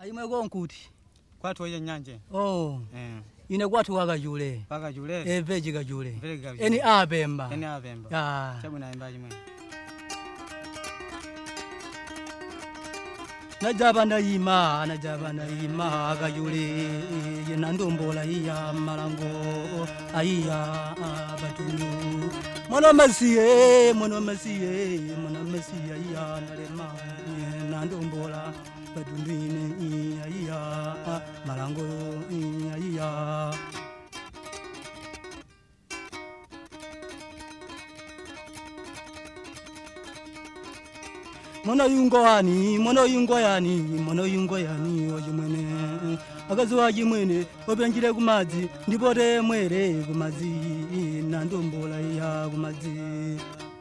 Ayimwe konkuti. Kwatu oye nyanje. Oh. Ine kwatu wakajule. Wakajule. Veji kajule. Eni abemba. Eni abemba. Ya. Chabu na imba jimwe. Najaba na ima akajule. Yena ndombola iya malango. Aiya batunu. Mono masiye iya nalema. Yena ndombola. Badundine iya malango iya mono yungo yani ojimwene akazi wajimwene obenjire kumazi ndipote mwere kumazi nandombola iya kumazi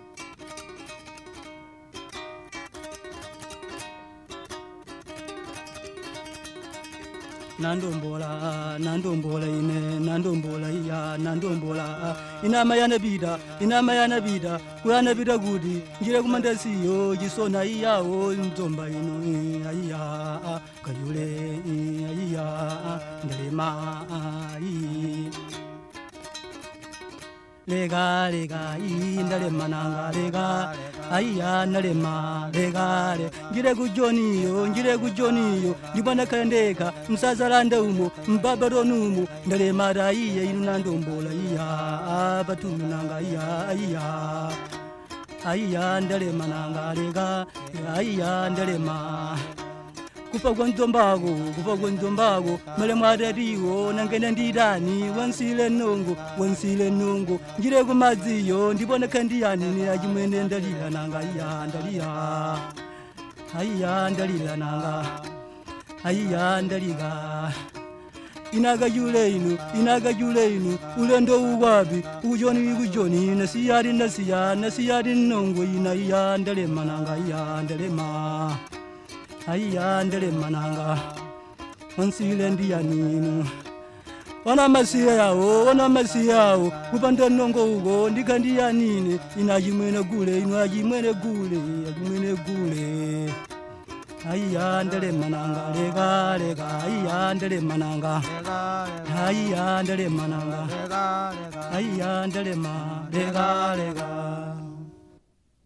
nandombola inama yanabida kuyanabida gudi njire kumandasiyo jisona iyawo nzomba ino iya kayule iya ndalema lega indalema nanga lega aiya nalema lega njire kujoniyo ndibona kandeka msazalande umo mbabaronumo ndalema raiye inu nandombola iya batunu nanga aiya ndalema nanga lega aiya ndalema kupa kwa nzombago male mwadadiwo nangene ndidani wansile nongo njire kumaziyo ndibona kandiyani ni ajimwene ndalila nanga aiya ndalila inaga yule inu ulendo uwabi ujoni nasiyari nongo iya ndalema nanga ndalema aiya ndelema nanga wansile ndiyaninu wana masiya yawo kupanda nongo ugo ndikandiyanine inajimwene gule aiya ndelema nanga lega aiya ndelema nanga aiya ndelema lega